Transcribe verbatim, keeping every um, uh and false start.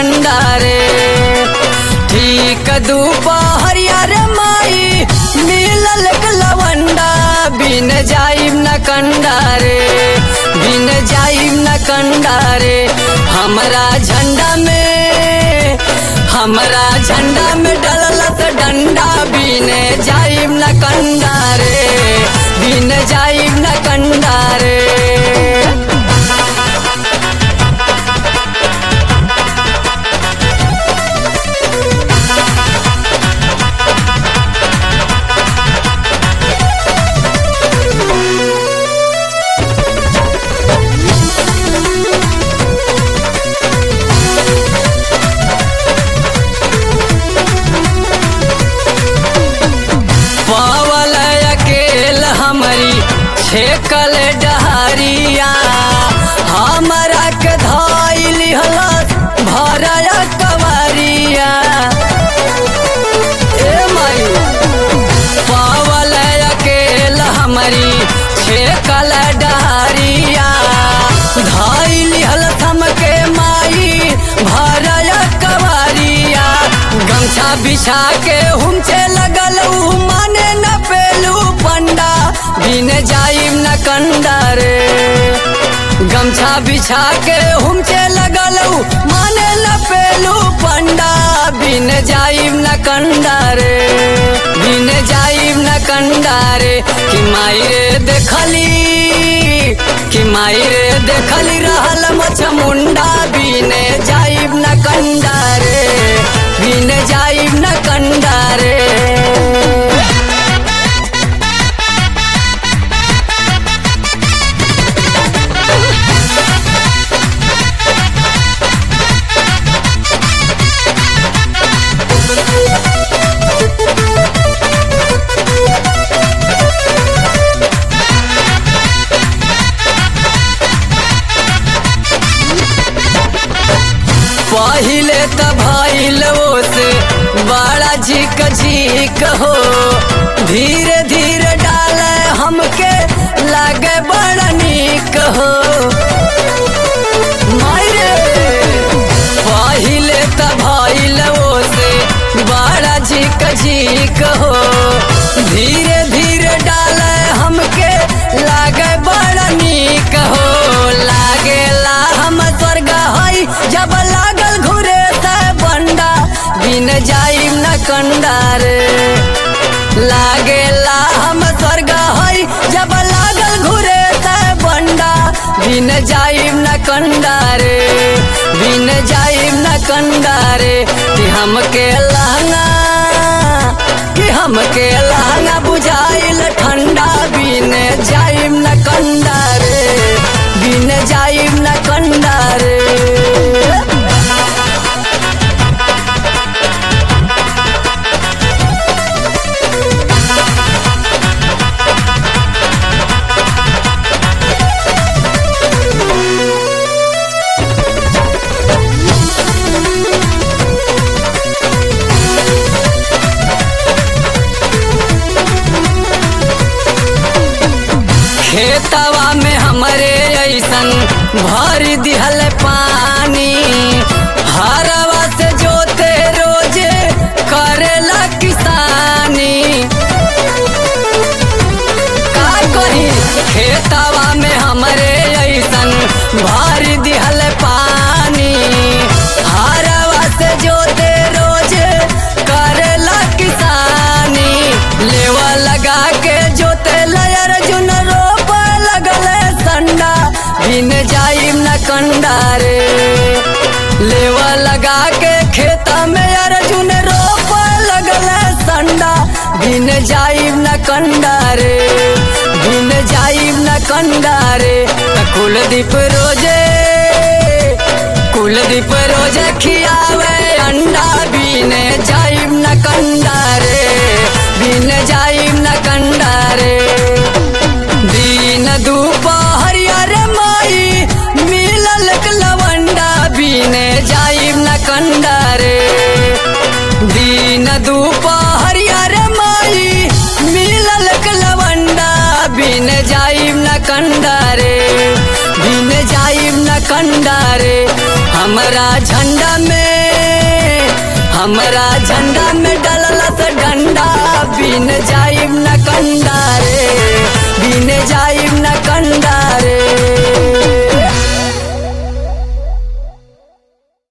कंडारे। ठीक दोपहरिया रे माई मिलल लवंडा बिन जाइब न कंडारे, बिन जाइब न कंडारे। हमरा झंडा में हमरा झंडा में डललत डंडा बिन जाइब न कंडारे, बिन जाइब न कंडारे। पावल अकेल हमारी छेकल डहरिया, हमरा के धाइल हलत भरया कवरिया। ए माई पावल अकेल हमारी छेकल डहरिया, धाइल हलत हमके माई भरया कवरिया। गमछा बिछा के हुमचे लगल माने न पेलू पंडा बिन जाइब न कंडारे। गमछा बिछा के हुमचे लगल माने न पेलू पंडा बिन जाइब न कंडारे, बिन जाइब न कंडारे। कि माई रे देखली कि माई रे देखली रहल मछ मुंडा बिन जाइब न कंडारे, बिन जाइब न कंडारे। पहिले त भइल से बड़ा झिक झिक हो, धीरे धीरे डाले हमके लागे बड़ा नीक हो। मायरे पहिले त भइल से बड़ा झिक झिक हो, धीरे धीरे डाले हमके लागे बड़ा नीक हो। लागेला हम स्वर्ग हई जब लागल घुरे से बंडा बिन जाइब न कंडारे। लागेला हम स्वर्ग हई जब लागल घुरे से बंडा बिन जाइब न कंडारे, बिन जाइब न कंडारे। कि हमके लहंगा कि हमके लहंगा बुझाइल ठंडा बिन जाइब न कंडारे, बिन जाइब न कंडारे। खेतवा में हमरे ऐसन भर दिहल पानी, हरवा से जोते रोजे करेला किसानी। का कही खेतवा में हमरे ऐसन भर दिहल पानी, हरवा से जोते रोजे करेला किसानी। लेवा लगा के जोते लयर जुन बिन जाइब न कंडारे। लेवा लगा के खेता में अर्जुन रोप लगल संडा बिन जाइब न कंडारे, बिन जाइब न कंडारे। कुलदीप रोजे कुलदीप रोजे खियावे अंडा बिन जाइब न कंडारे, बिन जाइब न कंडारे। दिन दोपहरिया रे माई मिलल लवंडा बिन जाइब न कंडारे। दिन दोपहरिया रे माई मिलल लवंडा बिन जाइब न कंडारे, बिन जाइब न कंडारे। हमारा झंडा में हमारा झंडा में डललस डंडा बिन जाइब न कंडा रे बिन जाइब